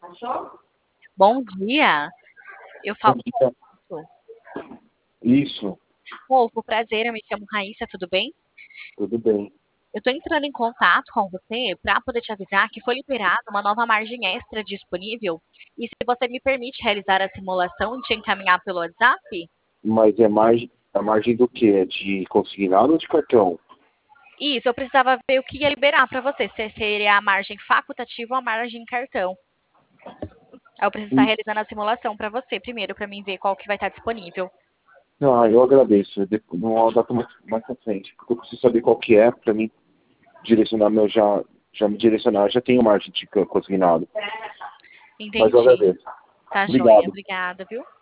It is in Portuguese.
Bom dia. Eu Bom falo dia. com o Wolfo. Isso, Wolfo, prazer, eu me chamo Raíssa, tudo bem? tudo bem. Eu tô entrando em contato com você para poder te avisar que foi liberada uma nova margem extra disponível e se você me permite realizar a simulação e te encaminhar pelo WhatsApp? Mas é a margem do quê? É de consignado ou de cartão? Isso, eu precisava ver o que ia liberar para você, se seria a margem facultativa ou a margem cartão. Aí eu preciso estar Hum. realizando a simulação para você primeiro, para mim ver qual que vai estar disponível. Ah, eu agradeço. Numa data mais pra frente, porque eu preciso saber qual que é para mim direcionar já me direcionar. Eu já tenho margem de consignado. Mas eu Entendi. agradeço. Tá joia. Obrigado. Obrigada, viu?